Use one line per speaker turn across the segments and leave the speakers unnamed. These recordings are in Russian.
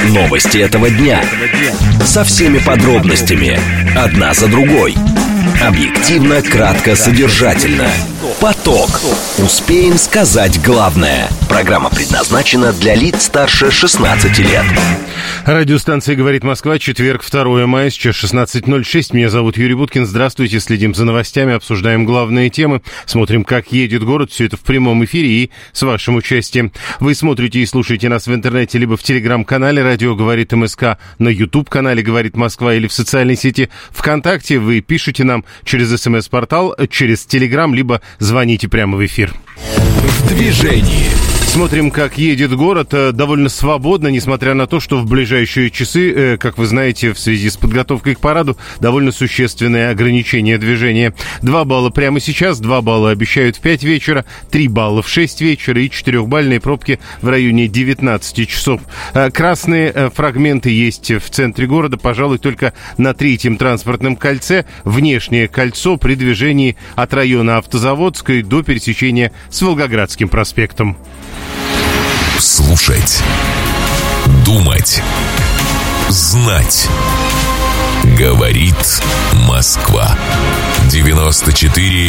Новости этого дня. Со всеми подробностями. Одна за другой. Объективно, кратко, содержательно. Поток. Успеем сказать главное. Программа предназначена для лиц старше 16 лет.
Радиостанция «Говорит Москва», четверг, 2 мая, сейчас 16:06. Меня зовут Юрий Буткин. Здравствуйте. Следим за новостями, обсуждаем главные темы. Смотрим, как едет город. Все это в прямом эфире и с вашим участием. Вы смотрите и слушаете нас в интернете либо в телеграм-канале «Радио говорит МСК», на YouTube-канале «Говорит Москва» или в социальной сети ВКонтакте. Вы пишете нам через СМС-портал, через телеграм, либо звоните прямо в эфир.
В движении.
Смотрим, как едет город. Довольно свободно, несмотря на то, что в ближайшие часы, как вы знаете, в связи с подготовкой к параду, довольно существенное ограничение движения. 2 балла прямо сейчас, 2 балла обещают в 5 вечера, 3 балла в 6 вечера и 4-бальные пробки в районе 19 часов. Красные фрагменты есть в центре города, пожалуй, только на 3-м транспортном кольце. Внешнее кольцо при движении от района Автозаводской до пересечения с Волгоградским проспектом.
Слушать, думать, знать. Говорит Москва. 94,8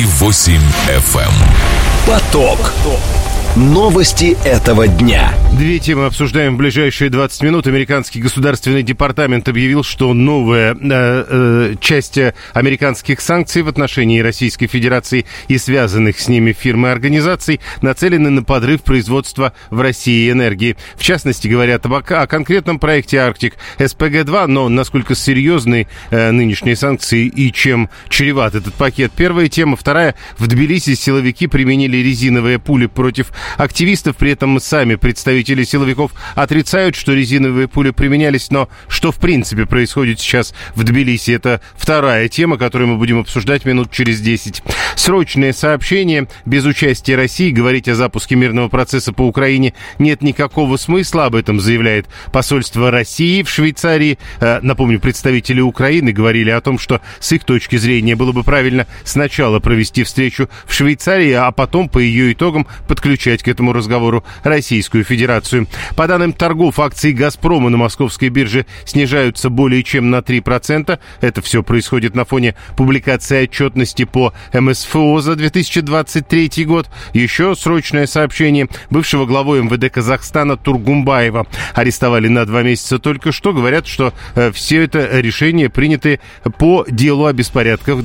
FM.
Поток. Новости этого дня.
2 темы обсуждаем в ближайшие 20 минут. Американский государственный департамент объявил, что новая часть американских санкций в отношении Российской Федерации и связанных с ними фирм и организаций нацелены на подрыв производства в России энергии. В частности, говорят о конкретном проекте «Арктик СПГ-2», но насколько серьезны нынешние санкции и чем чреват этот пакет. Первая тема. Вторая. В Тбилиси силовики применили резиновые пули против активистов, при этом сами представители силовиков отрицают, что резиновые пули применялись, но что в принципе происходит сейчас в Тбилиси, это вторая тема, которую мы будем обсуждать минут через 10. Срочное сообщение. Без участия России говорить о запуске мирного процесса по Украине нет никакого смысла, об этом заявляет посольство России в Швейцарии. Напомню, представители Украины говорили о том, что с их точки зрения было бы правильно сначала провести встречу в Швейцарии, а потом по ее итогам подключать к этому разговору Российскую Федерацию. По данным торгов, акции «Газпрома» на московской бирже снижаются более чем на 3%. Это все происходит на фоне публикации отчетности по МСФО за 2023 год. Еще срочное сообщение. Бывшего главу МВД Казахстана Тургумбаева арестовали на 2 месяца только что. Говорят, что все это решения приняты по делу о беспорядках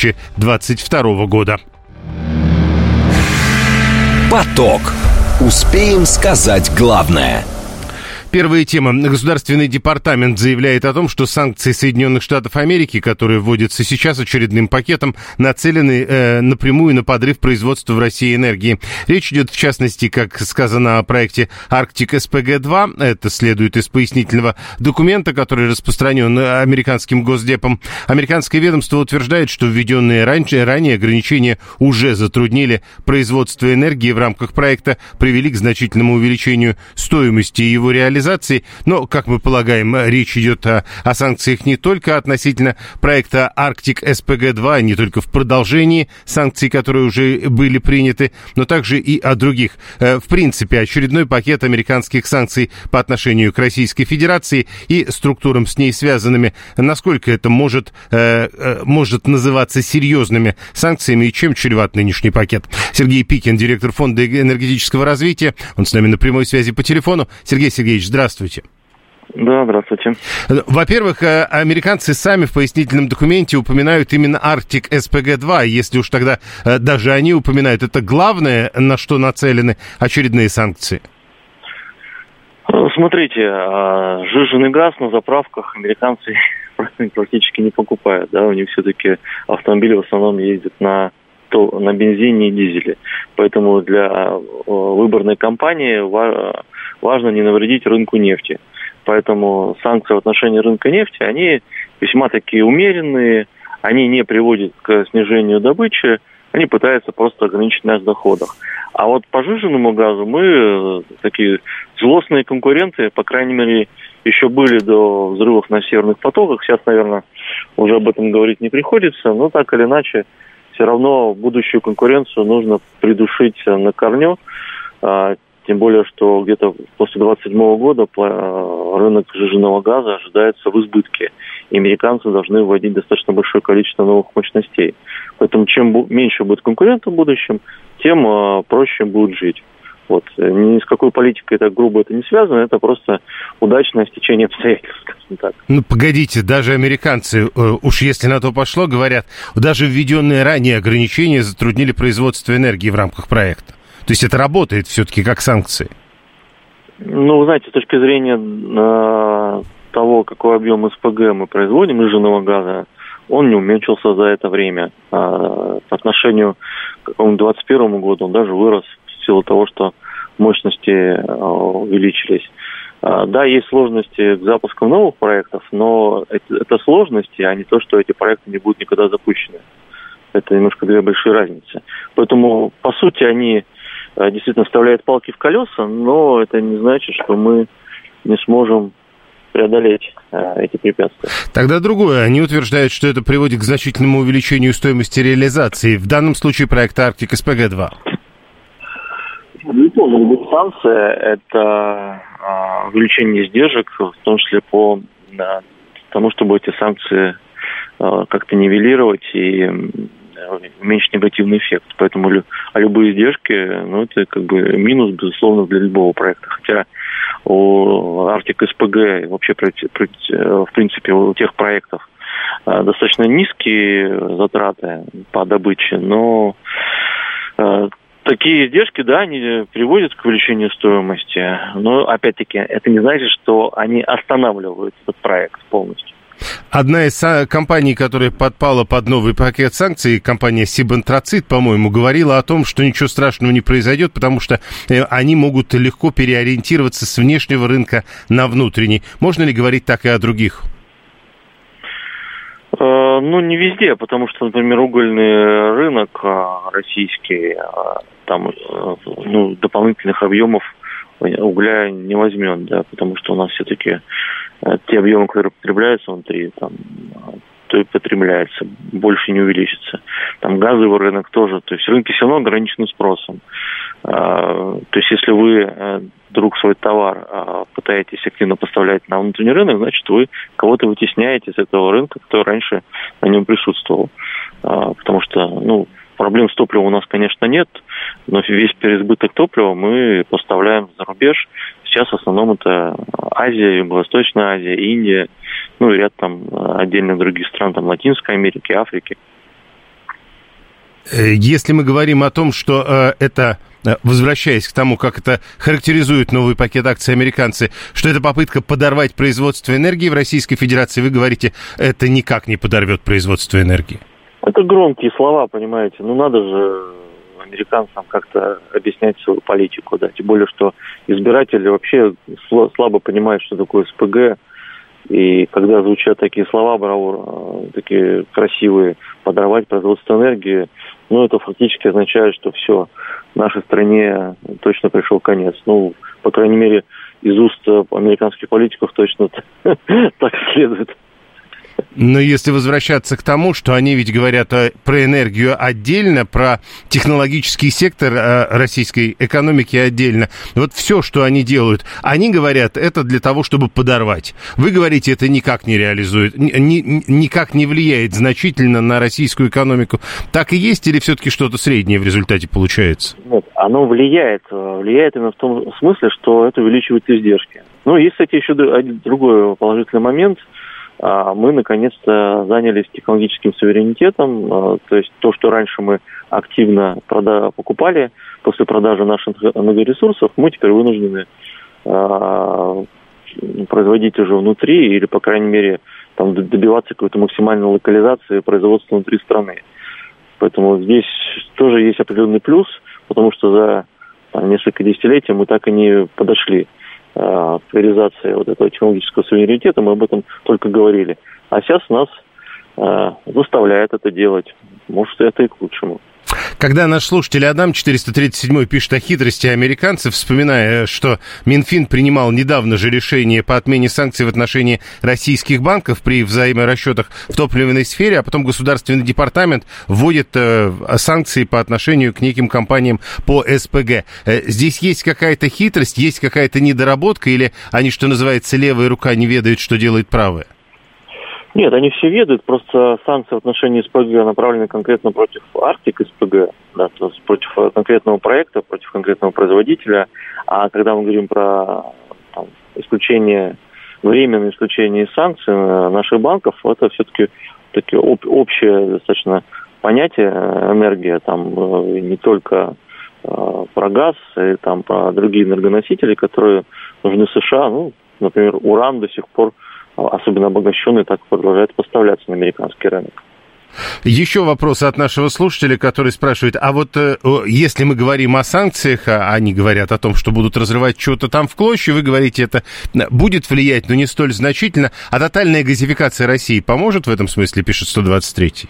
2022 года.
Поток. Успеем сказать главное.
Первая тема. Государственный департамент заявляет о том, что санкции Соединенных Штатов Америки, которые вводятся сейчас очередным пакетом, нацелены напрямую на подрыв производства в России энергии. Речь идет, в частности, как сказано, о проекте «Арктик СПГ-2». Это следует из пояснительного документа, который распространен американским Госдепом. Американское ведомство утверждает, что введенные ранее ограничения уже затруднили производство энергии в рамках проекта, привели к значительному увеличению стоимости его реализации. Но, как мы полагаем, речь идет о санкциях не только относительно проекта «Арктик СПГ-2», не только в продолжении санкций, которые уже были приняты, но также и о других. В принципе, очередной пакет американских санкций по отношению к Российской Федерации и структурам с ней связанными. Насколько это может называться серьезными санкциями и чем чреват нынешний пакет? Сергей Пикин, директор Фонда энергетического развития. Он с нами на прямой связи по телефону. Сергей Сергеевич, здравствуйте.
Да, здравствуйте.
Во-первых, американцы сами в пояснительном документе упоминают именно «Арктик СПГ-2». Если уж тогда даже они упоминают, это главное, на что нацелены очередные санкции?
Смотрите, сжиженный газ на заправках американцы практически не покупают. Да? У них все-таки автомобили в основном ездят на бензине и дизеле. Поэтому для выборной кампании важно не навредить рынку нефти. Поэтому санкции в отношении рынка нефти, они весьма такие умеренные, они не приводят к снижению добычи, они пытаются просто ограничить нас в доходах. А вот по сжиженному газу мы такие злостные конкуренты, по крайней мере, еще были до взрывов на северных потоках. Сейчас, наверное, уже об этом говорить не приходится, но так или иначе, все равно будущую конкуренцию нужно придушить на корню. тем более, что где-то после 2027 года рынок сжиженного газа ожидается в избытке. И американцы должны вводить достаточно большое количество новых мощностей. Поэтому чем меньше будет конкурентов в будущем, тем проще будут жить. Вот. Ни с какой политикой так грубо это не связано, это просто удачное стечение обстоятельств, скажем так.
Ну, погодите, даже американцы, уж если на то пошло, говорят, даже введенные ранее ограничения затруднили производство энергии в рамках проекта. То есть это работает все-таки как санкции?
Ну, вы знаете, с точки зрения того, какой объем СПГ мы производим, сжиженного газа, он не уменьшился за это время. По отношению к 2021 году он даже вырос в силу того, что мощности увеличились. Да, есть сложности к запуску новых проектов, но это сложности, а не то, что эти проекты не будут никогда запущены. Это немножко две большие разницы. Поэтому, по сути, они действительно вставляют палки в колеса, но это не значит, что мы не сможем преодолеть эти препятствия.
Тогда другое. Они утверждают, что это приводит к значительному увеличению стоимости реализации. В данном случае проекта «Арктик СПГ-2».
Безусловно, санкция – это увеличение издержек, в том числе по тому, чтобы эти санкции как-то нивелировать и уменьшить негативный эффект. Поэтому любые издержки, это как бы минус, безусловно, для любого проекта. Хотя у Арктик СПГ, вообще, в принципе, у тех проектов достаточно низкие затраты по добыче, но такие издержки, да, они приводят к увеличению стоимости. Но, опять-таки, это не значит, что они останавливают этот проект полностью.
Одна из компаний, которая подпала под новый пакет санкций, компания Сибантрацит, по-моему, говорила о том, что ничего страшного не произойдет, потому что они могут легко переориентироваться с внешнего рынка на внутренний. Можно ли говорить так и о других?
Не везде, потому что, например, угольный рынок российский, там дополнительных объемов угля не возьмет, да, потому что у нас все-таки те объемы, которые потребляются внутри, то и потребляется, больше не увеличится. Там газовый рынок тоже, то есть рынки все равно ограничены спросом. То есть если вы вдруг свой товар пытаетесь активно поставлять на внутренний рынок, значит вы кого-то вытесняете с этого рынка, кто раньше на нем присутствовал. Потому что, проблем с топливом у нас, конечно, нет, но весь переизбыток топлива мы поставляем за рубеж. Сейчас в основном это Азия, Юго-Восточная Азия, Индия, и ряд там отдельных других стран, там Латинской Америки, Африки.
Если мы говорим о том, что это, возвращаясь к тому, как это характеризует новый пакет акций американцы, что это попытка подорвать производство энергии в Российской Федерации, вы говорите, это никак не подорвет производство энергии. Это
громкие слова, понимаете. Надо же американцам как-то объяснять свою политику, да. Тем более, что избиратели вообще слабо понимают, что такое СПГ. И когда звучат такие слова, такие красивые, подорвать производство энергии, это фактически означает, что все, нашей стране точно пришел конец. По крайней мере, из уст американских политиков точно так следует.
Но если возвращаться к тому, что они ведь говорят про энергию отдельно, про технологический сектор российской экономики отдельно, вот все, что они делают, они говорят, это для того, чтобы подорвать. Вы говорите, это никак не реализует, никак не влияет значительно на российскую экономику. Так и есть или все-таки что-то среднее в результате получается?
Нет, оно влияет именно в том смысле, что это увеличивает издержки. Есть, кстати, еще другой положительный момент. Мы, наконец-то, занялись технологическим суверенитетом, то есть то, что раньше мы активно покупали после продажи наших энергоресурсов, мы теперь вынуждены производить уже внутри или, по крайней мере, добиваться какой-то максимальной локализации производства внутри страны. Поэтому здесь тоже есть определенный плюс, потому что за несколько десятилетий мы так и не подошли к реализации этого технологического суверенитета, мы об этом только говорили. А сейчас нас заставляет это делать. Может, это и к лучшему.
Когда наш слушатель Адам 437 пишет о хитрости американцев, вспоминая, что Минфин принимал недавно же решение по отмене санкций в отношении российских банков при взаиморасчетах в топливной сфере, а потом Государственный департамент вводит санкции по отношению к неким компаниям по СПГ. Здесь есть какая-то хитрость, есть какая-то недоработка, или они, что называется, левая рука не ведают, что делает правая?
Нет, они все ведают, просто санкции в отношении СПГ направлены конкретно против Арктик СПГ, да, то есть против конкретного проекта, против конкретного производителя. А когда мы говорим про временное исключение из санкций наших банков, это все-таки общее достаточно понятие энергия, там не только про газ, и там про другие энергоносители, которые нужны США, например, уран до сих пор, особенно обогащенный, так продолжает поставляться на американский рынок.
Еще вопрос от нашего слушателя, который спрашивает, а вот если мы говорим о санкциях, а они говорят о том, что будут разрывать что-то там в клочья, вы говорите, это будет влиять, но не столь значительно, а тотальная газификация России поможет в этом смысле, пишет 123-й?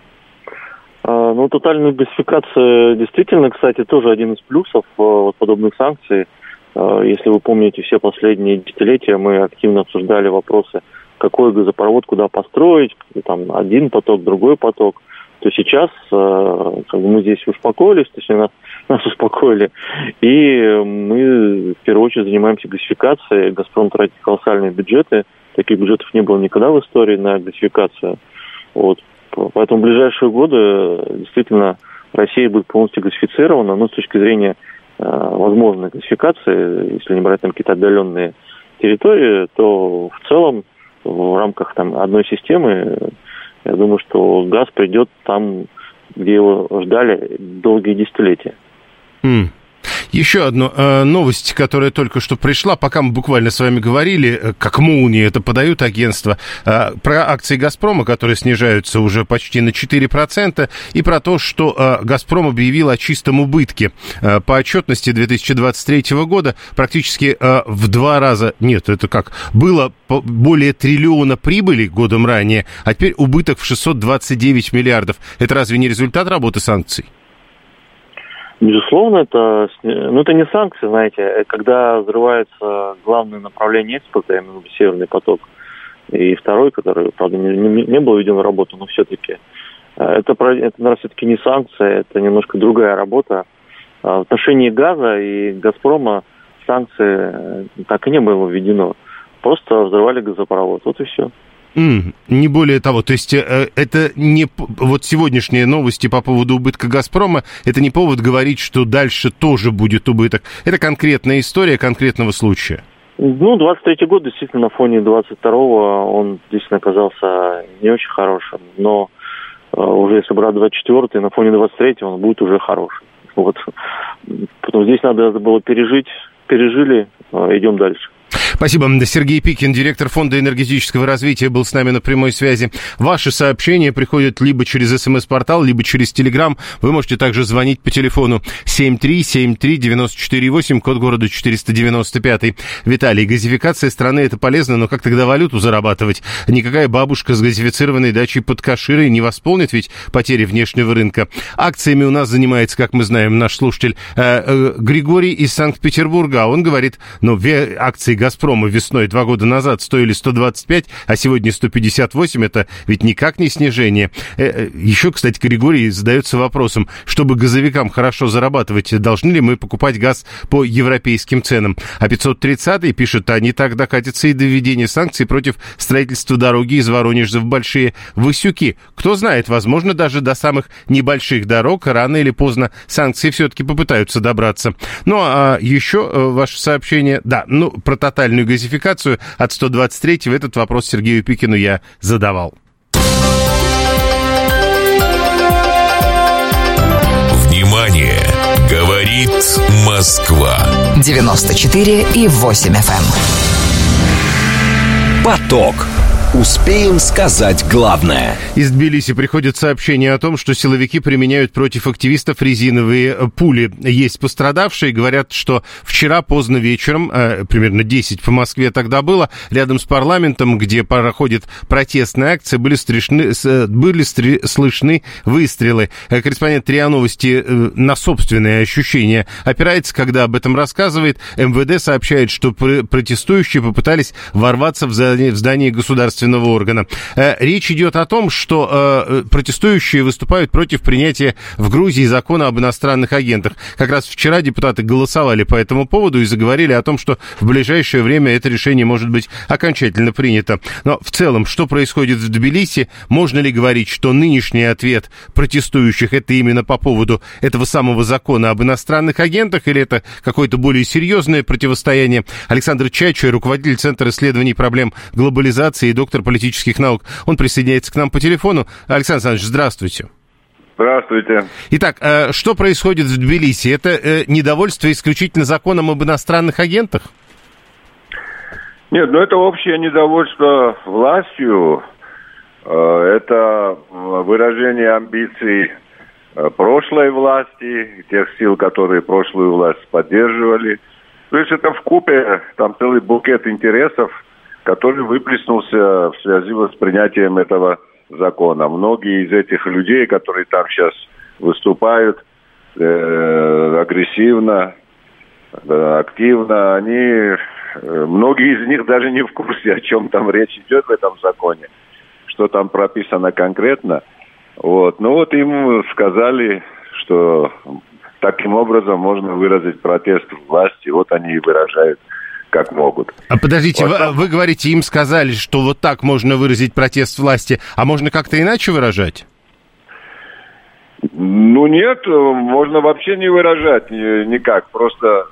Тотальная газификация действительно, кстати, тоже один из плюсов подобных санкций. Если вы помните, все последние десятилетия мы активно обсуждали вопросы, какой газопровод куда построить, там один поток, другой поток. То сейчас мы здесь успокоились, то есть нас успокоили, и мы в первую очередь занимаемся газификацией. «Газпром» тратит колоссальные бюджеты, таких бюджетов не было никогда в истории на газификацию. Поэтому в ближайшие годы действительно Россия будет полностью газифицирована, но с точки зрения возможной газификации, если не брать там какие-то отдаленные территории, то в целом в рамках одной системы, я думаю, что газ придет там, где его ждали долгие десятилетия.
Еще одна новость, которая только что пришла, пока мы буквально с вами говорили, как молнии это подают агентства, про акции «Газпрома», которые снижаются уже почти на 4%, и про то, что «Газпром» объявил о чистом убытке. По отчетности 2023 года практически в 2 раза, было более триллиона прибыли годом ранее, а теперь убыток в 629 миллиардов. Это разве не результат работы санкций?
Безусловно, это не санкции, знаете, когда взрывается главное направление экспорта, именно Северный поток, и второй, который, правда, не был введен в работу, но все-таки это, наверное, все-таки не санкция, это немножко другая работа. В отношении газа и «Газпрома» санкции так и не было введено, просто взрывали газопровод, вот и все.
Не более того, то есть это не... Вот сегодняшние новости по поводу убытка «Газпрома», это не повод говорить, что дальше тоже будет убыток. Это конкретная история конкретного случая.
23-й год действительно на фоне 22-го он действительно оказался не очень хорошим, но уже если брать 24-й, на фоне 23-го он будет уже хорошим. Потом здесь надо было пережили, идем дальше.
Спасибо. Сергей Пикин, директор Фонда энергетического развития, был с нами на прямой связи. Ваши сообщения приходят либо через СМС-портал, либо через Телеграм. Вы можете также звонить по телефону 7373948, код города 495. Виталий, газификация страны — это полезно, но как тогда валюту зарабатывать? Никакая бабушка с газифицированной дачей под Каширой не восполнит ведь потери внешнего рынка. Акциями у нас занимается, как мы знаем, наш слушатель Григорий из Санкт-Петербурга. Он говорит, акции «Газпрома» весной 2 года назад стоили 125, а сегодня 158, это ведь никак не снижение. Еще, кстати, Григорий задается вопросом, чтобы газовикам хорошо зарабатывать, должны ли мы покупать газ по европейским ценам? А 530-й пишет, не так докатится и до введения санкций против строительства дороги из Воронежа в Большие Васюки. Кто знает, возможно, даже до самых небольших дорог рано или поздно санкции все-таки попытаются добраться. А еще ваше сообщение, про тотальную газификацию от 123-го, этот вопрос Сергею Пикину я задавал.
Внимание! Говорит Москва.
94,8 FM.
Поток. Успеем сказать главное.
Из Тбилиси приходит сообщение о том, что силовики применяют против активистов резиновые пули. Есть пострадавшие, говорят, что вчера поздно вечером, примерно 10 по Москве тогда было, рядом с парламентом, где проходит протестная акция, были слышны выстрелы. Корреспондент РИА Новости на собственные ощущения опирается, когда об этом рассказывает. МВД сообщает, что протестующие попытались ворваться в здание государственного органа. Речь идет о том, что протестующие выступают против принятия в Грузии закона об иностранных агентах. Как раз вчера депутаты голосовали по этому поводу и заговорили о том, что в ближайшее время это решение может быть окончательно принято. Но в целом, что происходит в Тбилиси? Можно ли говорить, что нынешний ответ протестующих это именно по поводу этого самого закона об иностранных агентах, или это какое-то более серьезное противостояние? Александр Чайчо, руководитель Центра исследований проблем глобализации и доктор политических наук. Он присоединяется к нам по телефону. Александр Александрович, здравствуйте.
Здравствуйте.
Итак, что происходит в Тбилиси? Это недовольство исключительно законом об иностранных агентах?
Нет, это общее недовольство властью. Это выражение амбиций прошлой власти, тех сил, которые прошлую власть поддерживали. То есть это вкупе, там целый букет интересов, который выплеснулся в связи с принятием этого закона. Многие из этих людей, которые там сейчас выступают агрессивно, активно, многие из них даже не в курсе, о чем там речь идет в этом законе, что там прописано конкретно. Им сказали, что таким образом можно выразить протест власти. Они и выражают как могут.
А подождите, вы говорите, им сказали, что вот так можно выразить протест власти, а можно как-то иначе выражать?
Нет, можно вообще не выражать никак, просто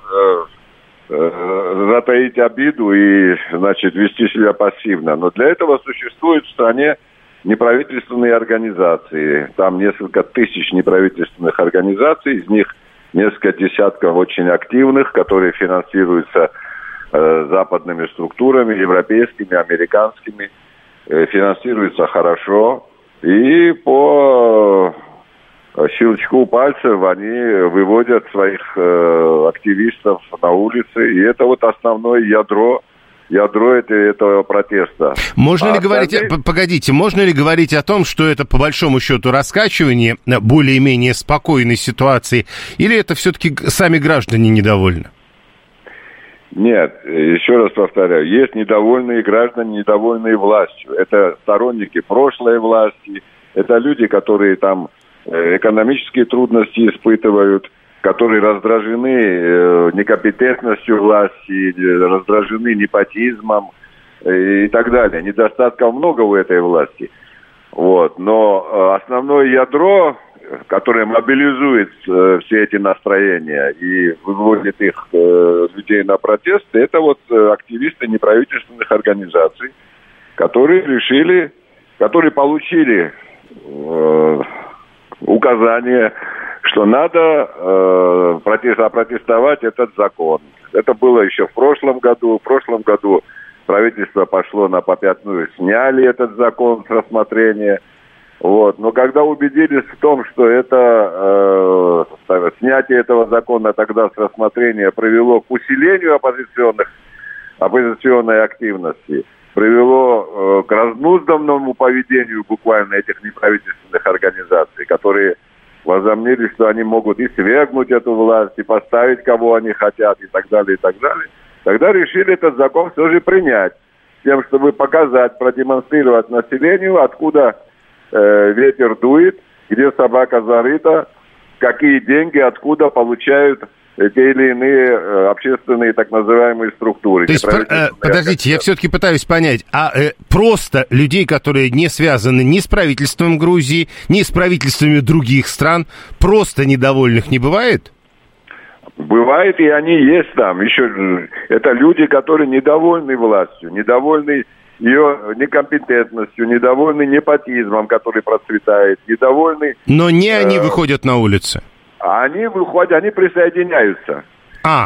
затаить обиду и, вести себя пассивно. Но для этого существуют в стране неправительственные организации. Там несколько тысяч неправительственных организаций, из них несколько десятков очень активных, которые финансируются западными структурами, европейскими, американскими, финансируется хорошо. И по щелчку пальцев они выводят своих активистов на улицы. И это основное ядро этого протеста.
Можно ли говорить, погодите, можно ли говорить о том, что это по большому счету раскачивание более-менее спокойной ситуации, или это все-таки сами граждане недовольны?
Нет, еще раз повторяю, есть недовольные граждане, недовольные властью. Это сторонники прошлой власти, это люди, которые там экономические трудности испытывают, которые раздражены некомпетентностью власти, раздражены непотизмом и так далее. Недостатков много у этой власти. Но основное ядро, которое мобилизует все эти настроения и выводит их людей на протесты, это активисты неправительственных организаций, которые получили указание, что надо протестовать этот закон. Это было еще в прошлом году. В прошлом году правительство пошло на попятную, сняли этот закон с рассмотрения. Но когда убедились в том, что это снятие этого закона тогда с рассмотрения привело к усилению оппозиционной активности, привело к разнузданному поведению буквально этих неправительственных организаций, которые возомнили, что они могут и свергнуть эту власть, и поставить кого они хотят, и так далее, и так далее. Тогда решили этот закон все же принять, с тем, чтобы показать, продемонстрировать населению, откуда ветер дует, где собака зарыта, какие деньги, откуда получают те или иные общественные так называемые структуры.
То есть, подождите, я все-таки пытаюсь понять, просто людей, которые не связаны ни с правительством Грузии, ни с правительствами других стран, просто недовольных не бывает?
Бывает, и они есть там. Еще это люди, которые недовольны властью, недовольны ее некомпетентностью, недовольны непотизмом, который процветает, недовольны...
Но не они выходят на улицы.
Они выходят, они присоединяются.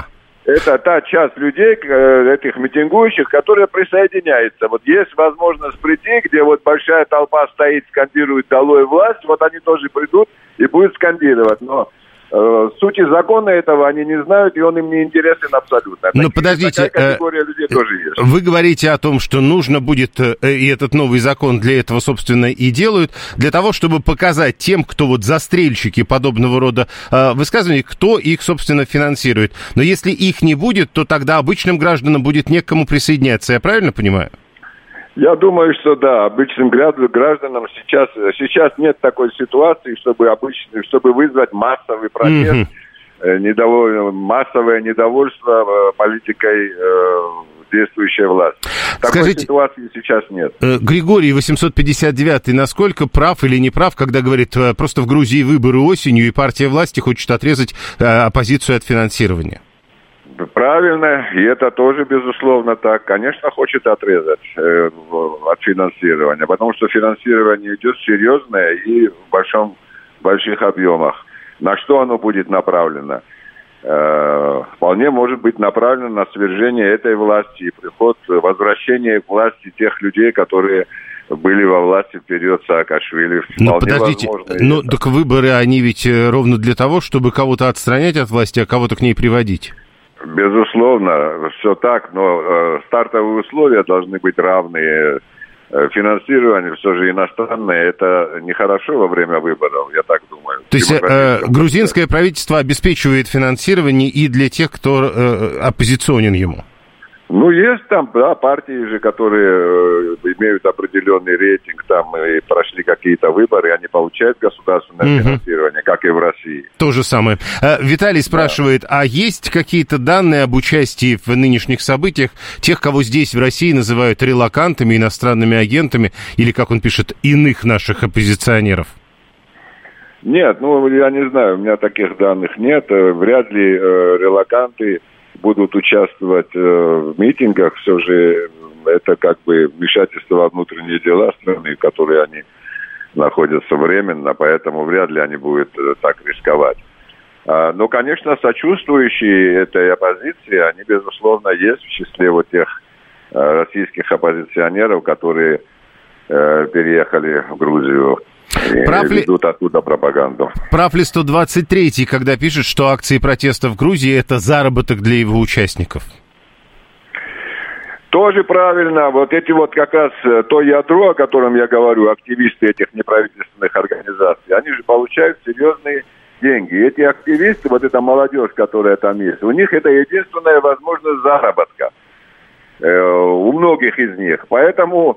это та часть людей, этих митингующих, которая присоединяется. Вот есть возможность прийти, где вот большая толпа стоит, скандирует «Долой власть», вот они тоже придут и будут скандировать. Но сути закона этого они не знают, и он им не интересен абсолютно.
Но подождите,
такая категория людей тоже есть.
Вы говорите о том, что нужно будет, и этот новый закон для этого, собственно, и делают, для того, чтобы показать тем, кто вот застрельщики подобного рода высказываний, кто их, собственно, финансирует. Но если их не будет, то тогда обычным гражданам будет не к кому присоединяться, я правильно понимаю? Я
думаю, что да, обычным гражданам сейчас нет такой ситуации, чтобы вызвать массовый протест, массовое недовольство политикой действующей власти. Такой ситуации сейчас нет.
Григорий 859, насколько прав или не прав, когда говорит, просто в Грузии выборы осенью, и партия власти хочет отрезать оппозицию от финансирования?
Правильно, и это тоже, безусловно, так. Конечно, хочет отрезать от финансирования, потому что финансирование идет серьезное и в больших объемах. На что оно будет направлено? Вполне может быть направлено на свержение этой власти и возвращение к власти тех людей, которые были во власти в период Саакашвили.
Но подождите, так выборы, они ведь ровно для того, чтобы кого-то отстранять от власти, а кого-то к ней приводить.
Безусловно, все так, но стартовые условия должны быть равные. Финансирование все же иностранное, это нехорошо во время выборов, я так думаю.
То есть грузинское правительство обеспечивает финансирование и для тех, кто оппозиционен ему?
Ну, есть там, да, партии же, которые имеют определенный рейтинг, там и прошли какие-то выборы, они получают государственное финансирование, как и в России.
То же самое. Виталий спрашивает, а есть какие-то данные об участии в нынешних событиях тех, кого здесь в России называют релокантами, иностранными агентами, или, как он пишет, иных наших оппозиционеров?
Нет, я не знаю, у меня таких данных нет. Вряд ли релоканты будут участвовать в митингах, все же это как бы вмешательство во внутренние дела страны, в которой они находятся временно, поэтому вряд ли они будут так рисковать. Но, конечно, сочувствующие этой оппозиции, они, безусловно, есть в числе вот тех российских оппозиционеров, которые переехали в Грузию. Ведут оттуда пропаганду.
Прав ли 123-й, когда пишет, что акции протеста в Грузии – это заработок для его участников?
Тоже правильно. Вот эти вот как раз то ядро, о котором я говорю, активисты этих неправительственных организаций, они же получают серьезные деньги. Эти активисты, вот эта молодежь, которая там есть, у них это единственная возможность заработка. У многих из них. Поэтому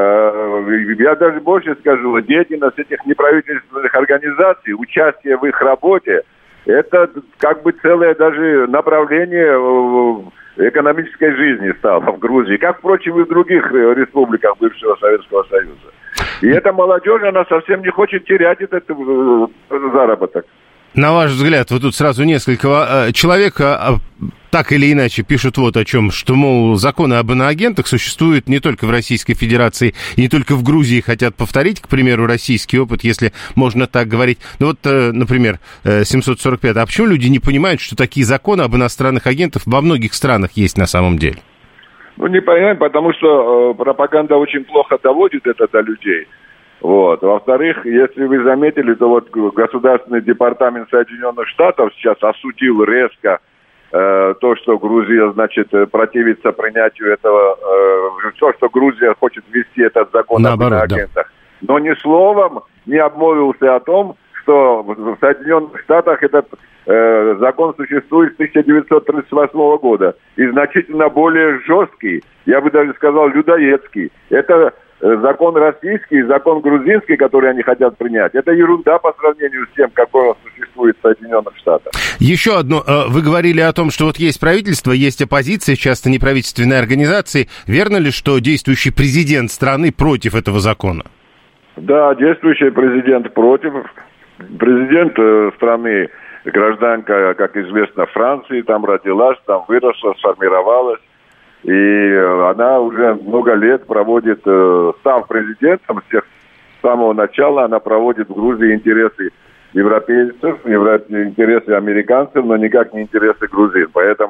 я даже больше скажу, деятельность этих неправительственных организаций, участие в их работе, это как бы целое даже направление экономической жизни стало в Грузии, как, впрочем, и в других республиках бывшего Советского Союза. И эта молодежь, она совсем не хочет терять этот заработок.
На ваш взгляд, вот тут сразу несколько человек так или иначе пишут вот о чем, что, мол, законы об иноагентах существуют не только в Российской Федерации и не только в Грузии хотят повторить, к примеру, российский опыт, если можно так говорить. Ну вот, например, 745. А почему люди не понимают, что такие законы об иностранных агентах во многих странах есть на самом деле?
Не понимаем, потому что пропаганда очень плохо доводит это до людей. Вот. Во-вторых, если вы заметили, то вот Государственный департамент Соединенных Штатов сейчас осудил резко то, что Грузия, значит, противится принятию этого, то, что Грузия хочет ввести этот закон об иноагентах. Да. Но ни словом не обмолвился о том, что в Соединенных Штатах этот закон существует с 1938 года и значительно более жесткий, я бы даже сказал, людоедский. Это закон российский, закон грузинский, который они хотят принять, это ерунда по сравнению с тем, какой он существует в Соединенных Штатах.
Еще одно. Вы говорили о том, что вот есть правительство, есть оппозиция, часто неправительственные организации. Верно ли, что действующий президент страны против этого закона?
Да, действующий президент против. Президент страны, гражданка, как известно, Франции, там родилась, там выросла, сформировалась. И она уже много лет проводит, став президентом, с самого начала она проводит в Грузии интересы европейцев, интересы американцев, но никак не интересы грузин. Поэтому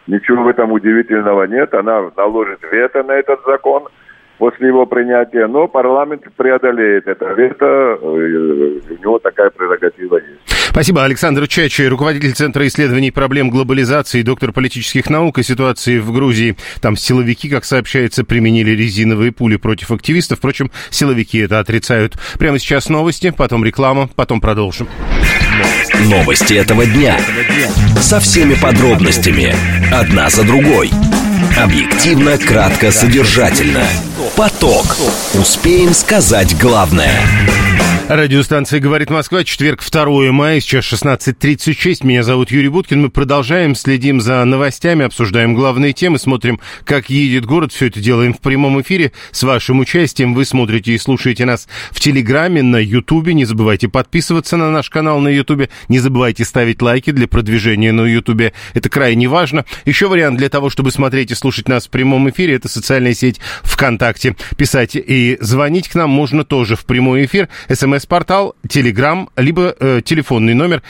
Ничего в этом удивительного нет. Она наложит вето на этот закон после его принятия, но парламент преодолеет это вето, у него такая прерогатива есть.
Спасибо. Александр Чачи, руководитель Центра исследований проблем глобализации, доктор политических наук и ситуации в Грузии. Там силовики, как сообщается, применили резиновые пули против активистов. Впрочем, силовики это отрицают. Прямо сейчас новости, потом реклама, потом продолжим.
Новости этого дня. Со всеми подробностями. Одна за другой. Объективно, кратко, содержательно. Поток. Успеем сказать главное.
Радиостанция «Говорит Москва», четверг, 2 мая, сейчас 16:36. Меня зовут Юрий Буткин. Мы продолжаем, следим за новостями, обсуждаем главные темы, смотрим, как едет город. Все это делаем в прямом эфире с вашим участием. Вы смотрите и слушаете нас в Телеграме, на Ютубе. Не забывайте подписываться на наш канал на Ютубе. Не забывайте ставить лайки для продвижения на Ютубе. Это крайне важно. Еще вариант для того, чтобы смотреть и слушать нас в прямом эфире, это социальная сеть ВКонтакте. Писать и звонить к нам можно тоже в прямой эфир. СМС-портал, Телеграм, либо телефонный номер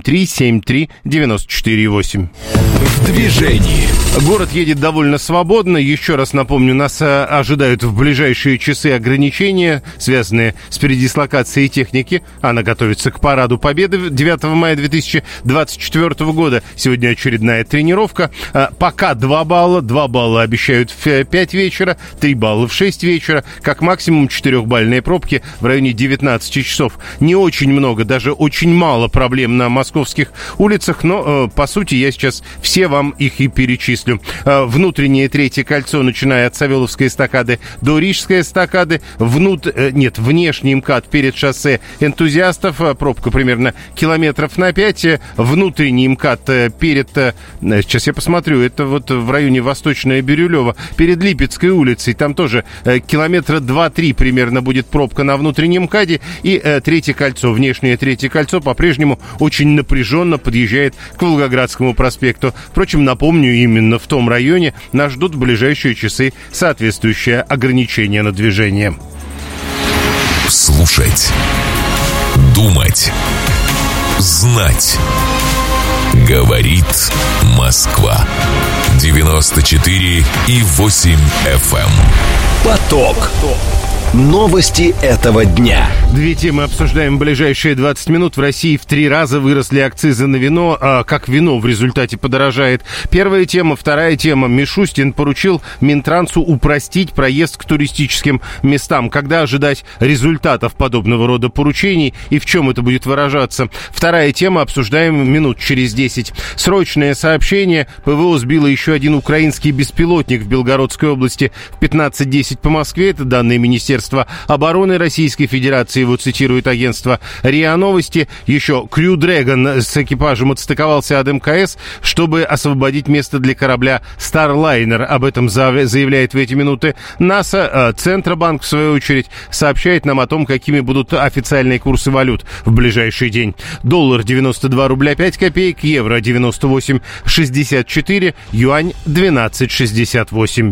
7373948.
В движении.
Город едет довольно свободно. Еще раз напомню, нас ожидают в ближайшие часы ограничения, связанные с передислокацией техники. Она готовится к параду Победы 9 мая 2024 года. Сегодня очередная тренировка. Пока 2 балла. 2 балла обещают в 5 вечера, 3 балла в 6 вечера. Как максимум 4-бальные пробки в районе 19 часов. Не очень много, даже очень мало проблем на московских улицах, но, по сути, я сейчас все вам их и перечислю. Внутреннее третье кольцо, начиная от Савеловской эстакады до Рижской эстакады. Внешний МКАД перед шоссе Энтузиастов. Пробка примерно километров на 5. Внутренний МКАД перед... Сейчас я посмотрю. Это вот в районе Восточная Бирюлева. Перед Липецкой улицей. Там тоже километра 2-3 примерно будет пробка на внутреннем МКАДе. И третье кольцо, внешнее третье кольцо по-прежнему очень напряженно подъезжает к Волгоградскому проспекту. Впрочем, напомню, именно в том районе нас ждут в ближайшие часы соответствующее ограничение на движение.
Слушать, думать, знать. Говорит Москва. 94,8 FM.
Поток. Новости этого дня.
Две темы обсуждаем в ближайшие 20 минут. В России в 3 раза выросли акцизы на вино. Как вино в результате подорожает. Первая тема. Вторая тема. Мишустин поручил Минтрансу упростить проезд к туристическим местам. Когда ожидать результатов подобного рода поручений и в чем это будет выражаться? Вторая тема. Обсуждаем минут через 10. Срочное сообщение. ПВО сбило еще один украинский беспилотник в Белгородской области в 15:10 по Москве. Это данные Министерства обороны Российской Федерации, его цитирует агентство РИА Новости. Еще Crew Dragon с экипажем отстыковался от МКС, чтобы освободить место для корабля Starliner. Об этом заявляет в эти минуты НАСА. Центробанк, в свою очередь, сообщает нам о том, какими будут официальные курсы валют в ближайший день. Доллар 92 рубля 5 копеек, евро 98,64, юань 12,68.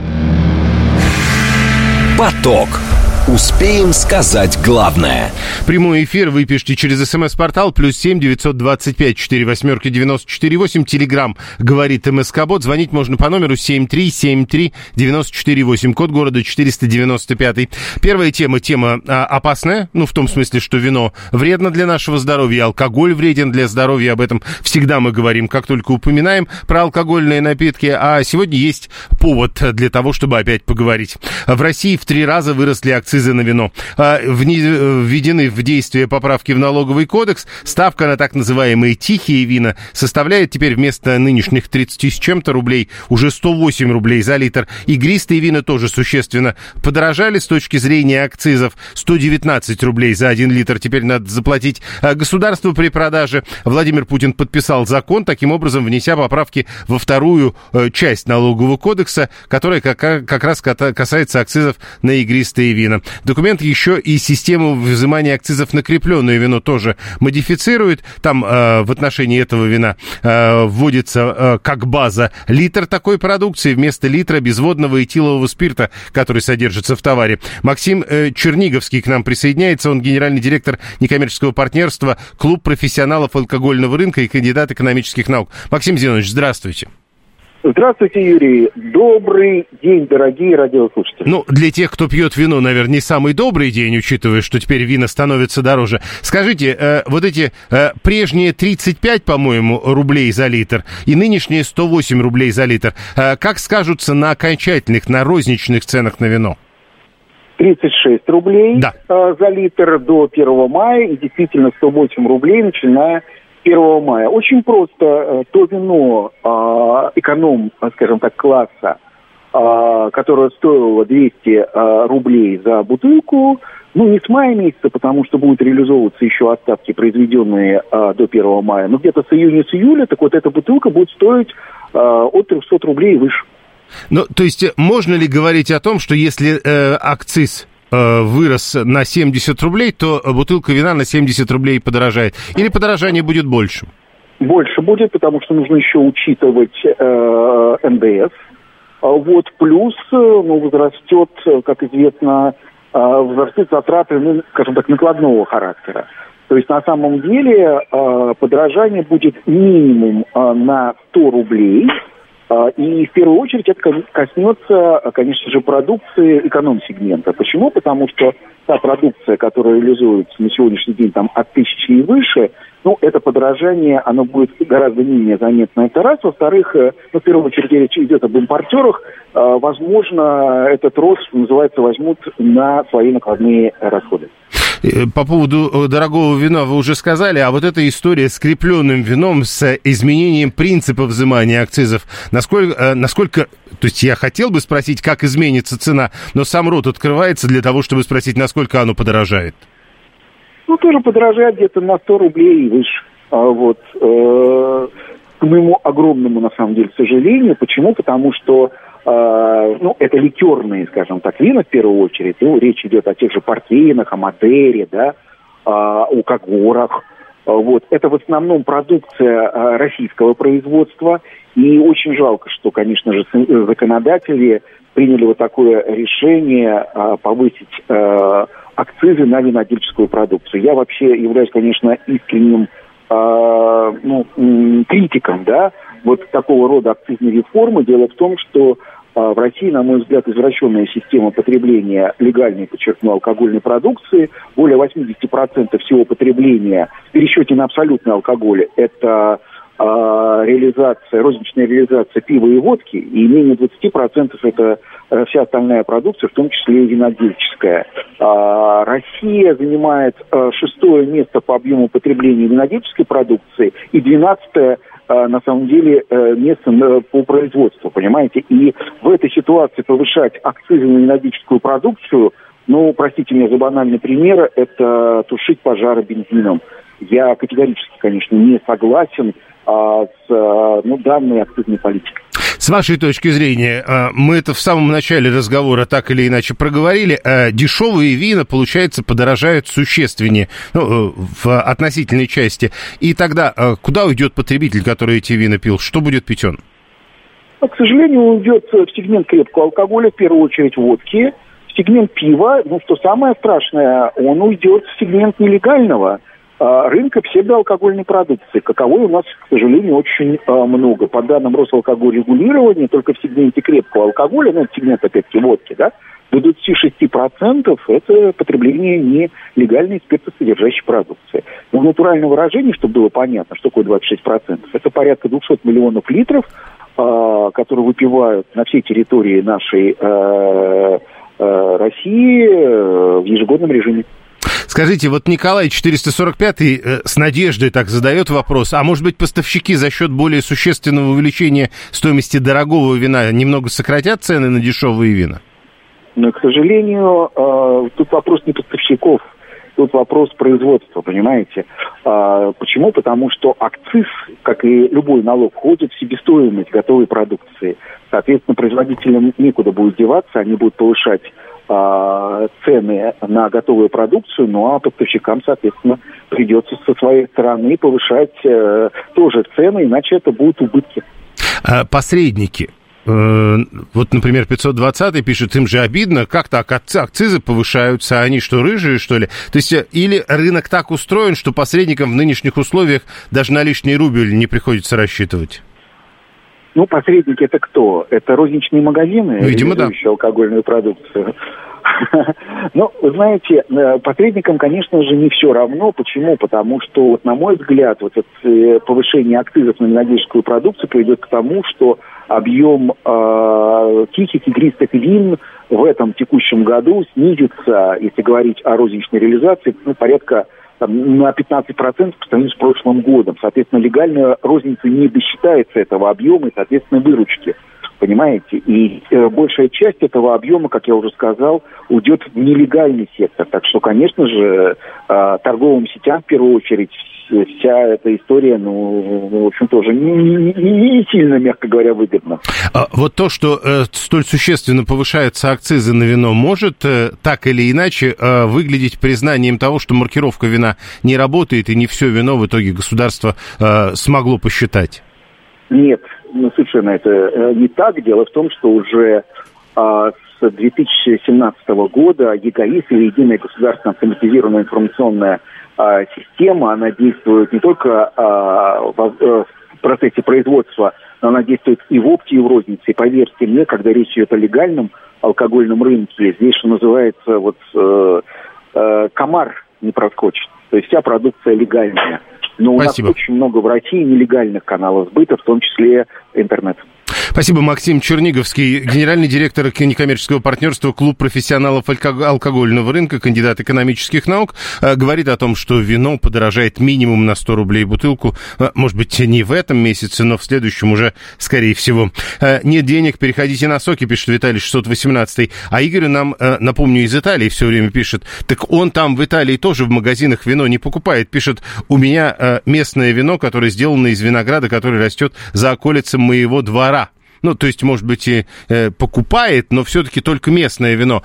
Поток. Успеем сказать главное.
Прямой эфир вы пишите через СМС-портал +7 925 48 94 8. Телеграм говорит МСК-бот. Звонить можно по номеру 7373 94 8. Код города 495. Первая тема опасная. В том смысле, что вино вредно для нашего здоровья, алкоголь вреден для здоровья. Об этом всегда мы говорим, как только упоминаем про алкогольные напитки. А сегодня есть повод для того, чтобы опять поговорить. В России в 3 раза выросли акцизы на вино. Введены в действие поправки в налоговый кодекс. Ставка на так называемые тихие вина составляет теперь вместо нынешних 30 с чем-то рублей уже 108 рублей за литр. Игристые вина тоже существенно подорожали с точки зрения акцизов. 119 рублей за 1 литр теперь надо заплатить государству при продаже. Владимир Путин подписал закон, таким образом внеся поправки во вторую часть налогового кодекса, которая как раз касается акцизов на игристые вина. Документ еще и систему взимания акцизов на крепленное вино тоже модифицирует. Там в отношении этого вина вводится как база литр такой продукции вместо литра безводного этилового спирта, который содержится в товаре. Максим Черниговский к нам присоединяется. Он генеральный директор некоммерческого партнерства «Клуб профессионалов алкогольного рынка» и кандидат экономических наук. Максим Зинович, здравствуйте.
Здравствуйте, Юрий. Добрый день, дорогие радиослушатели.
Ну, для тех, кто пьет вино, наверное, не самый добрый день, учитывая, что теперь вино становится дороже. Скажите, вот эти прежние 35, по-моему, рублей за литр и нынешние 108 рублей за литр, как скажутся на окончательных, на розничных ценах на вино?
36 рублей за литр до 1 мая и действительно 108 рублей, начиная 1 мая. Очень просто. То вино эконом, скажем так, класса, которое стоило 200 рублей за бутылку, не с мая месяца, потому что будут реализовываться еще остатки, произведенные до 1 мая, но где-то с июня, с июля, так вот эта бутылка будет стоить от 300 рублей и выше.
Ну, то есть можно ли говорить о том, что если акциз вырос на 70 рублей, то бутылка вина на 70 рублей подорожает? Или подорожание будет больше?
Больше будет, потому что нужно еще учитывать НДС. Вот, плюс возрастет, как известно, затраты, скажем так, накладного характера. То есть на самом деле подорожание будет минимум на 100 рублей. И в первую очередь это коснется, конечно же, продукции эконом-сегмента. Почему? Потому что та продукция, которая реализуется на сегодняшний день там, от 1000 и выше, это подорожание, оно будет гораздо менее заметно. Это раз. Во-вторых, в первую очередь речь идет об импортерах. Возможно, этот рост, что называется, возьмут на свои накладные расходы.
По поводу дорогого вина вы уже сказали, а вот эта история с крепленным вином, с изменением принципа взимания акцизов, насколько, то есть я хотел бы спросить, как изменится цена, но сам рот открывается для того, чтобы спросить, насколько оно подорожает?
Тоже подорожает где-то на 100 рублей и выше. К моему огромному, на самом деле, сожалению. Почему? Потому что это ликерные, скажем так, вина в первую очередь. Речь идет о тех же портвейнах, о Мадере, о Кагорах. Это в основном продукция российского производства. И очень жалко, что, конечно же, законодатели приняли вот такое решение повысить акцизы на винодельческую продукцию. Я вообще являюсь, конечно, искренним критиком, такого рода акцизной реформы. Дело в том, что в России, на мой взгляд, извращенная система потребления легальной, подчеркну, алкогольной продукции. Более 80% всего потребления в пересчете на абсолютный алкоголь – это розничная реализация пива и водки, и менее 20% это вся остальная продукция, в том числе и винодельческая. Россия занимает 6-е место по объему потребления винодельческой продукции и 12-е на самом деле место по производству, понимаете? И в этой ситуации повышать акцизы на винодельческую продукцию, простите меня за банальный пример, это тушить пожары бензином. Я категорически, конечно, не согласен с данной акцизной политикой.
С вашей точки зрения, мы это в самом начале разговора так или иначе проговорили, дешевые вина, получается, подорожают существеннее в относительной части. И тогда куда уйдет потребитель, который эти вина пил? Что будет пить он?
К сожалению, уйдет в сегмент крепкого алкоголя, в первую очередь водки, в сегмент пива, что самое страшное, он уйдет в сегмент нелегального рынка псевдоалкогольной продукции, каковой у нас, к сожалению, очень много. По данным Росалкогольрегулирования, только в сегменте крепкого алкоголя, это сегмент, опять-таки, водки, до 26% это потребление нелегальной спиртосодержащей продукции. В натуральном выражении, чтобы было понятно, что такое 26%, это порядка 200 миллионов литров, которые выпивают на всей территории нашей России в ежегодном режиме.
Скажите, вот Николай 445-й с надеждой так задает вопрос, а может быть поставщики за счет более существенного увеличения стоимости дорогого вина немного сократят цены на дешевые вина?
Но, к сожалению, тут вопрос не поставщиков, тут вопрос производства, понимаете? Почему? Потому что акциз, как и любой налог, входит в себестоимость готовой продукции. Соответственно, производителям некуда будет деваться, они будут повышать цены на готовую продукцию, а поставщикам, соответственно, придется со своей стороны повышать тоже цены, иначе это будут убытки.
Посредники. Вот, например, 520-й пишет, им же обидно, как так, акцизы повышаются, они что, рыжие, что ли? То есть, или рынок так устроен, что посредникам в нынешних условиях даже на лишний рубль не приходится рассчитывать?
Ну, посредники это кто? Это розничные магазины,
видимо,
реализующие алкогольную продукцию. Ну, вы знаете, посредникам, конечно же, не все равно. Почему? Потому что, вот, на мой взгляд, вот это повышение акцизов на винодельческую продукцию приведет к тому, что объем тихих игристых вин в этом текущем году снизится, если говорить о розничной реализации, ну, порядка на 15% по сравнению с прошлым годом. Соответственно, легальная розница не досчитается этого объема и, соответственно, выручки. Понимаете? И большая часть этого объема, как я уже сказал, уйдет в нелегальный сектор. Так что, конечно же, торговым сетям, в первую очередь, вся эта история, ну, в общем, тоже не сильно, мягко говоря, выгодна.
Вот то, что столь существенно повышаются акцизы на вино, может так или иначе выглядеть признанием того, что маркировка вина не работает, и не все вино в итоге государство смогло посчитать?
Нет, ну, совершенно это не так. Дело в том, что уже с 2017 года ЕГАИС, или Единая государственная автоматизированная информационная система, она действует не только в процессе производства, но она действует и в опте, и в рознице. И поверьте мне, когда речь идет о легальном алкогольном рынке, здесь, что называется, вот комар не проскочит. То есть вся продукция легальная. Но
Спасибо.
У нас очень много в России нелегальных каналов сбыта, в том числе интернет.
Спасибо. Максим Черниговский, генеральный директор некоммерческого партнерства «Клуб профессионалов алкогольного рынка», кандидат экономических наук, говорит о том, что вино подорожает минимум на 100 рублей бутылку. Может быть, не в этом месяце, но в следующем уже, скорее всего. Нет денег, переходите на соки, пишет Виталий 618. А Игорь нам, напомню, из Италии все время пишет. Так он там в Италии тоже в магазинах вино не покупает. Пишет, у меня местное вино, которое сделано из винограда, который растет за околицем моего двора. Ну, то есть, может быть, и покупает, но все-таки только местное вино.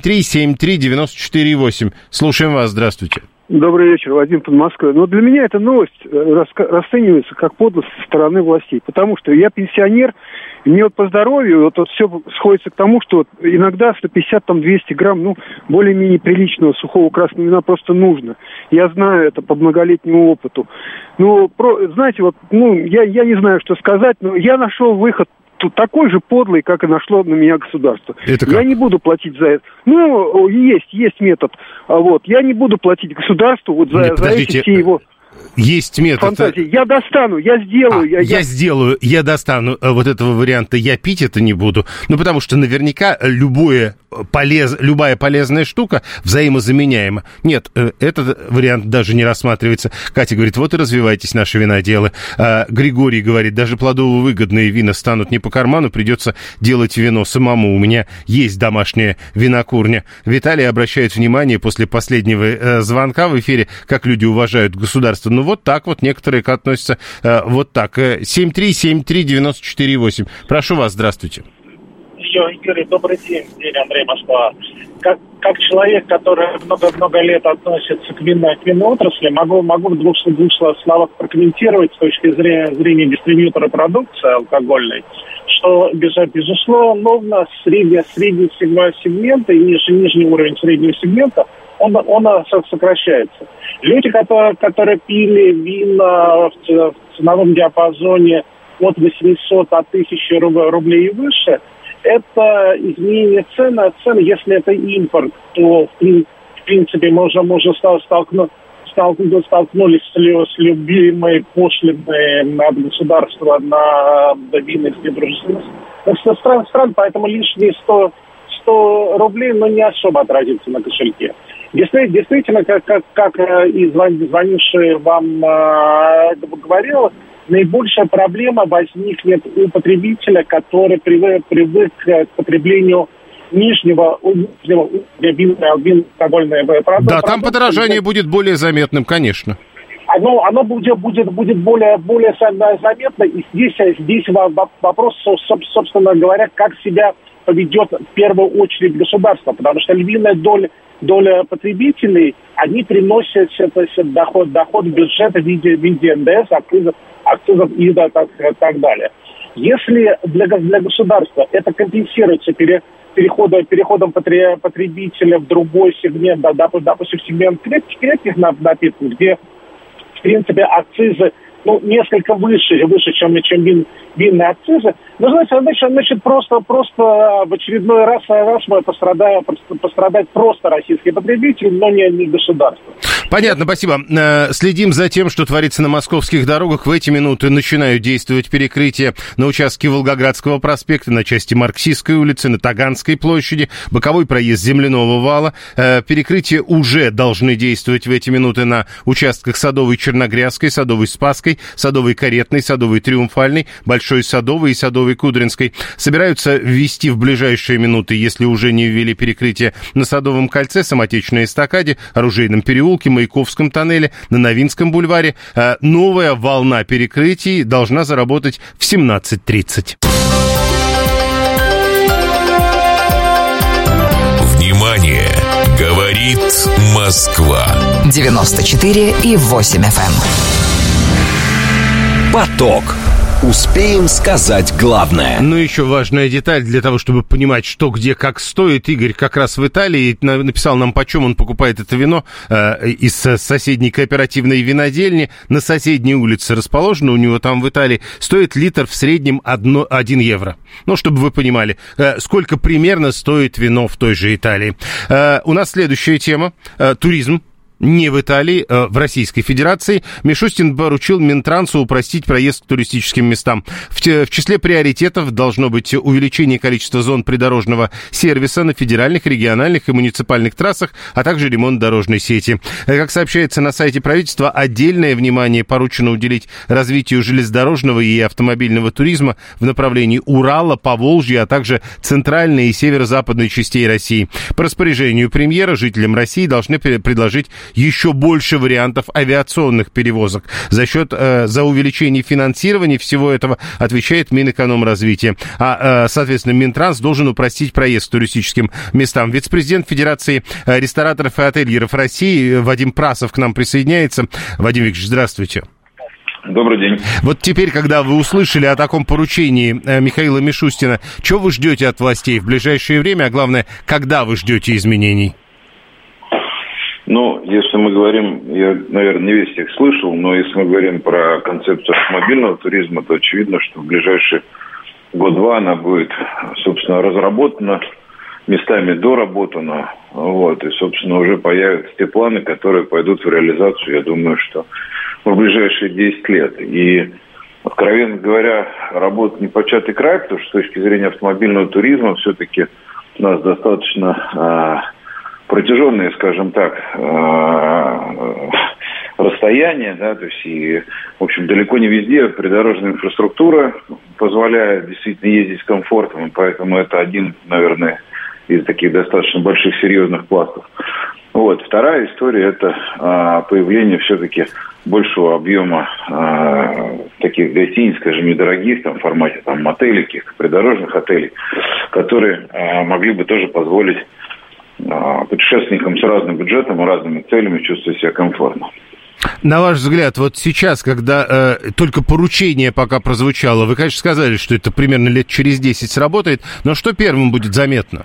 7373948. Слушаем вас, здравствуйте.
Добрый вечер, Вадим, под Москвой. Но для меня эта новость расценивается как подлость со стороны властей, потому что я пенсионер, и мне вот по здоровью вот все сходится к тому, что вот иногда 150-200 грамм, ну, более-менее приличного сухого красного вина просто нужно. Я знаю это по многолетнему опыту. Ну, знаете, вот, ну, я не знаю, что сказать, но я нашел выход такой же подлый, как и нашло на меня государство. Я не буду платить за это. Ну, есть метод. Вот. Я не буду платить государству вот за эти все его...
Есть метод.
Фантазии. Я достану, я сделаю.
Я достану. Вот этого варианта я пить это не буду. Ну, потому что наверняка любая полезная штука взаимозаменяема. Нет, этот вариант даже не рассматривается. Катя говорит, вот и развивайтесь наши виноделы. Григорий говорит, даже плодово-выгодные вина станут не по карману, придется делать вино самому. У меня есть домашняя винокурня. Виталий обращает внимание после последнего звонка в эфире, как люди уважают государство. Ну, вот так вот некоторые относятся вот так. 7373948. Прошу вас, здравствуйте.
Игорь, добрый день, Андрей, Москва. Как человек, который много лет относится к винной отрасли, могу в двух словах прокомментировать с точки зрения дистрибьютора продукции алкогольной, что, безусловно, средний сегмент и нижний уровень среднего сегмента, он сокращается. Люди, которые пили вина в ценовом диапазоне от 800 до 1000 рублей и выше, это изменение цены. Если это импорт, то, в принципе, мы уже столкнулись с любимой пошлиной от государства на винных недружественных стран, поэтому лишние 100 рублей, но не особо отразится на кошельке. Действительно, как и звонивший вам говорил, наибольшая проблема возникнет у потребителя, который привык к потреблению нижнего уровня алкогольной продукции.
Да, там подорожание будет более заметным, конечно.
Оно будет более заметно, и здесь вопрос, собственно говоря, как себя поведет в первую очередь государство, потому что львиная доля потребителей, они приносят доход в бюджет в виде НДС, акцизов и так далее. Если для государства это компенсируется переходом потребителя в другой сегмент, допустим, сегмент крепких напитков, где, в принципе, акцизы несколько выше, чем винные акцизы. Но, знаете, значит, просто в очередной раз мы пострадать просто российский потребитель, но не государство.
Понятно, спасибо. Следим за тем, что творится на московских дорогах. В эти минуты начинают действовать перекрытия на участке Волгоградского проспекта, на части Марксистской улицы, на Таганской площади, боковой проезд Земляного вала. Перекрытия уже должны действовать в эти минуты на участках Садовой Черногрязской, Садовой Спасской, Садовой Каретной, Садовой Триумфальной, Большой Садовой и Садовой Кудринской. Собираются ввести в ближайшие минуты, если уже не ввели перекрытие, на Садовом кольце, Самотечной эстакаде, Оружейном переулке, Маяковском тоннеле, на Новинском бульваре. Новая волна перекрытий должна заработать в 17:30.
Внимание! Говорит Москва.
94,8 FM.
Поток. Успеем сказать главное.
Ну, еще важная деталь для того, чтобы понимать, что, где, как стоит. Игорь как раз в Италии написал нам, почем он покупает это вино из соседней кооперативной винодельни. На соседней улице расположено, у него там в Италии, стоит литр в среднем 1 евро. Ну, чтобы вы понимали, сколько примерно стоит вино в той же Италии. У нас следующая тема. Туризм. Не в Италии, в Российской Федерации. Мишустин поручил Минтрансу упростить проезд к туристическим местам. В числе приоритетов должно быть увеличение количества зон придорожного сервиса на федеральных, региональных и муниципальных трассах, а также ремонт дорожной сети. Как сообщается на сайте правительства, отдельное внимание поручено уделить развитию железнодорожного и автомобильного туризма в направлении Урала, Поволжья, а также центральной и северо-западной частей России. По распоряжению премьера жителям России должны предложить еще больше вариантов авиационных перевозок. За увеличение финансирования всего этого отвечает Минэкономразвития. Соответственно, Минтранс должен упростить проезд к туристическим местам. Вице-президент Федерации рестораторов и ательеров России Вадим Прасов к нам присоединяется. Вадим Викторович, здравствуйте.
Добрый день.
Вот теперь, когда вы услышали о таком поручении Михаила Мишустина, что вы ждете от властей в ближайшее время, а главное, когда вы ждете изменений?
Ну, если мы говорим, я, наверное, не весь их слышал, но если мы говорим про концепцию автомобильного туризма, то очевидно, что в ближайшие год-два она будет, собственно, разработана, местами доработана, и, собственно, уже появятся те планы, которые пойдут в реализацию, я думаю, что в ближайшие 10 лет. И, откровенно говоря, работа непочатый край, потому что с точки зрения автомобильного туризма все-таки у нас достаточно протяженные, скажем так, расстояния, да, то есть и, в общем, далеко не везде придорожная инфраструктура позволяет действительно ездить с комфортом, и поэтому это один, наверное, из таких достаточно больших серьезных пластов. Вторая история – это появление все-таки большего объема таких гостиниц, скажем, недорогих, там, в формате там, мотелей, каких-то придорожных отелей, которые могли бы тоже позволить путешественникам с разным бюджетом и разными целями чувствовать себя комфортно.
На ваш взгляд, вот сейчас, когда только поручение пока прозвучало, вы, конечно, сказали, что это примерно лет через 10 сработает, но что первым будет заметно?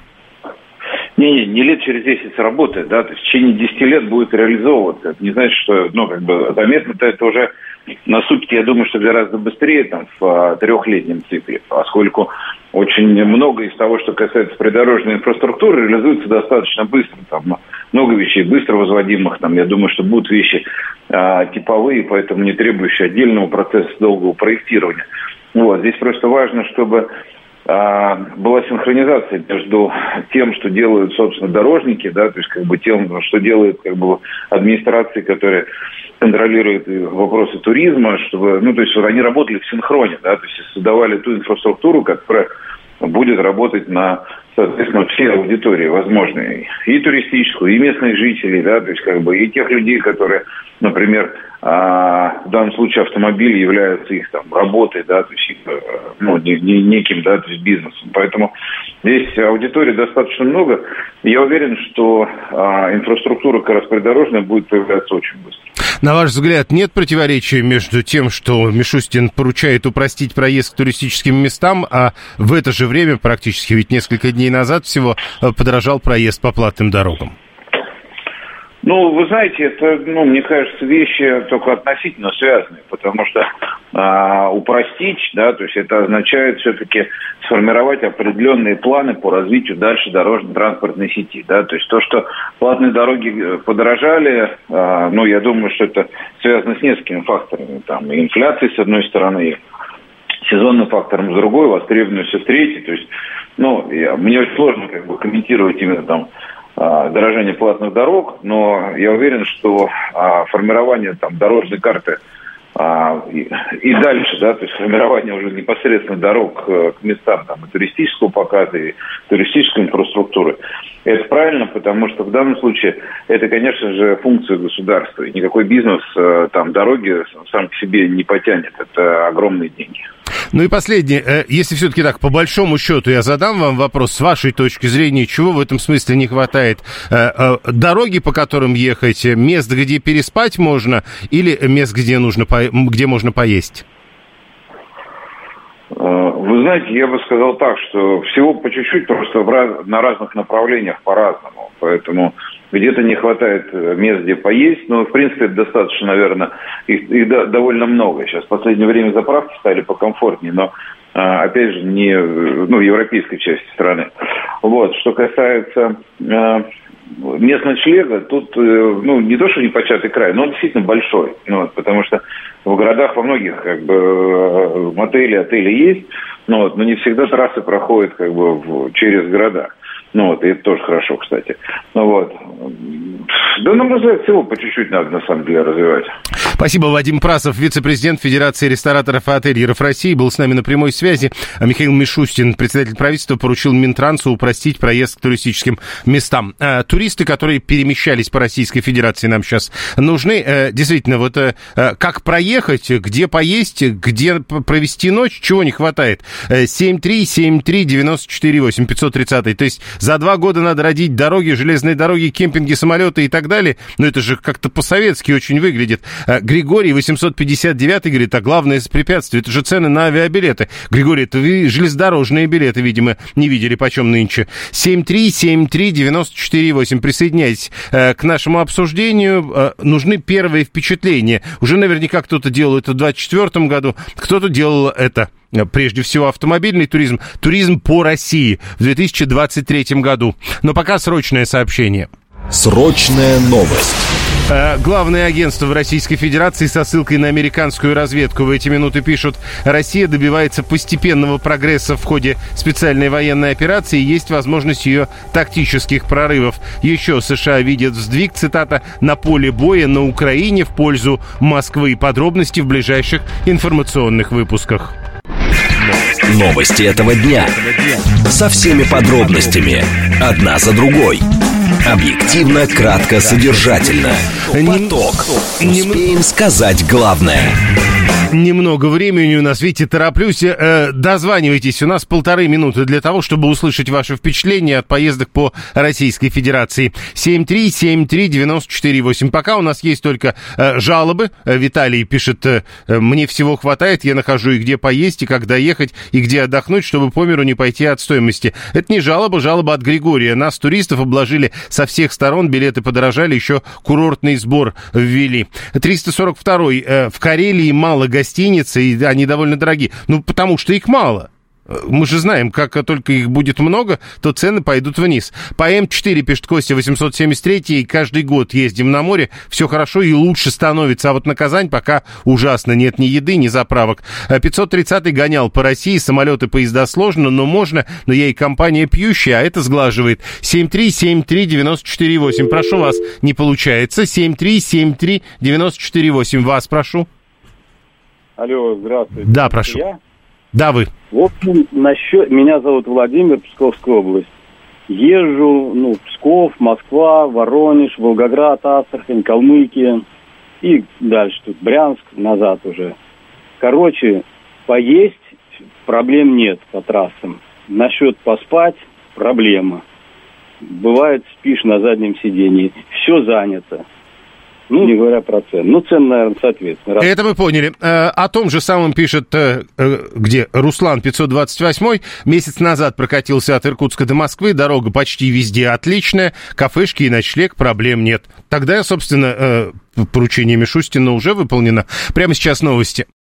Не лет через 10 сработает, да, то есть в течение 10 лет будет реализовываться. Это не значит, что, заметно-то это уже наступит, я думаю, что гораздо быстрее, там, в 3-летнем цикле, поскольку очень много из того, что касается придорожной инфраструктуры, реализуется достаточно быстро. Там много вещей быстро возводимых, там, я думаю, что будут вещи типовые, поэтому не требующие отдельного процесса долгого проектирования. Здесь просто важно, чтобы была синхронизация между тем, что делают, собственно, дорожники, да, то есть тем, что делают администрации, которые контролируют вопросы туризма, чтобы, они работали в синхроне, да, то есть создавали ту инфраструктуру, которая будет работать на, соответственно, все аудитории возможные, и туристическую, и местных жителей, да, то есть и тех людей, которые, например, в данном случае автомобиль является их там работой, да, то есть неким, да, то есть бизнесом. Поэтому здесь аудитории достаточно много. Я уверен, что инфраструктура как раз придорожная будет появляться очень быстро.
На ваш взгляд, нет противоречия между тем, что Мишустин поручает упростить проезд к туристическим местам, а в это же время, практически ведь несколько дней назад всего, подорожал проезд по платным дорогам?
Ну, вы знаете, это, мне кажется, вещи только относительно связанные, потому что упростить, да, то есть это означает все-таки сформировать определенные планы по развитию дальше дорожно-транспортной сети, да, то есть то, что платные дороги подорожали, я думаю, что это связано с несколькими факторами, там, и инфляцией с одной стороны, и сезонным фактором с другой, востребованностью с третьей, то есть, мне очень сложно комментировать именно там дорожание платных дорог, но я уверен, что формирование там дорожной карты и дальше, да, то есть формирование уже непосредственно дорог к местам там, и туристического показа, и туристической инфраструктуры, это правильно, потому что в данном случае это, конечно же, функция государства. И никакой бизнес там дороги сам к себе не потянет. Это огромные деньги.
Ну и последнее. Если все-таки так, по большому счету, я задам вам вопрос, с вашей точки зрения, чего в этом смысле не хватает? Дороги, по которым ехать, мест, где переспать можно, или мест, где можно поесть?
Вы знаете, я бы сказал так, что всего по чуть-чуть, просто на разных направлениях по-разному. Поэтому где-то не хватает мест, где поесть, но, в принципе, это достаточно, наверное, их довольно много. Сейчас в последнее время заправки стали покомфортнее, но, опять же, не в европейской части страны. Вот. Что касается мест ночлега, тут, не то, что непочатый край, но он действительно большой. Потому что в городах во многих, мотели, отели есть, но не всегда трассы проходят, через города. И это тоже хорошо, кстати. Да, на мой взгляд, всего по чуть-чуть надо, на самом деле, развивать.
Спасибо. Вадим Прасов, вице-президент Федерации рестораторов и ательеров России, был с нами на прямой связи. А Михаил Мишустин, председатель правительства, поручил Минтрансу упростить проезд к туристическим местам. Туристы, которые перемещались по Российской Федерации, нам сейчас нужны. Действительно, как проехать, где поесть, где провести ночь, чего не хватает? 7373948, 530. То есть за 2 года надо родить дороги, железные дороги, кемпинги, самолеты и так далее. Но это же как-то по-советски очень выглядит. Григорий 859 говорит, главное препятствие, это же цены на авиабилеты. Григорий, это вы железнодорожные билеты, видимо, не видели, почем нынче. 7373948. Присоединяйтесь к нашему обсуждению. Нужны первые впечатления. Уже наверняка кто-то делал это в 2024 году, кто-то делал это, прежде всего, автомобильный туризм, туризм по России в 2023 году. Но пока срочное сообщение.
Срочная новость.
Главное агентство в Российской Федерации со ссылкой на американскую разведку в эти минуты пишут: Россия добивается постепенного прогресса в ходе специальной военной операции, есть возможность ее тактических прорывов. Еще США видят сдвиг, цитата, на поле боя на Украине в пользу Москвы. Подробности в ближайших информационных выпусках.
Новости этого дня. Со всеми подробностями. Одна за другой. Объективно, кратко, содержательно. Поток. Успеем сказать главное.
Немного времени у нас, видите, тороплюсь. Дозванивайтесь, у нас 1,5 минуты для того, чтобы услышать ваши впечатления от поездок по Российской Федерации. 7373948. Пока у нас есть только жалобы. Виталий пишет: мне всего хватает, я нахожу и где поесть, и как доехать, и где отдохнуть, чтобы по миру не пойти от стоимости. Это не жалоба, жалоба от Григория. Нас, туристов, обложили со всех сторон, билеты подорожали, еще курортный сбор ввели. 342-й. В Карелии мало гостиниц, и они довольно дорогие. Потому что их мало. Мы же знаем, как только их будет много, то цены пойдут вниз. По М4, пишет Костя, 873, каждый год ездим на море, все хорошо и лучше становится. А вот на Казань пока ужасно, нет ни еды, ни заправок. 530 гонял по России, самолеты, поезда сложно, но можно, но я и компания пьющая, а это сглаживает. 7373948, прошу вас, не получается. 7373948, вас прошу.
Алло, здравствуйте.
Да, прошу.
Я?
Да, вы.
В общем, меня зовут Владимир, Псковская область. Езжу, Псков, Москва, Воронеж, Волгоград, Астрахань, Калмыкия и дальше тут Брянск, назад уже. Короче, поесть проблем нет по трассам. Насчет поспать проблема. Бывает, спишь на заднем сидении, все занято. Ну, не говоря про цены. Ну, цены, наверное, соответственно.
Это мы поняли. О том же самом пишет, где Руслан 528. Месяц назад прокатился от Иркутска до Москвы. Дорога почти везде отличная. Кафешки и ночлег, проблем нет. Тогда, собственно, поручение Мишустина уже выполнено. Прямо сейчас новости.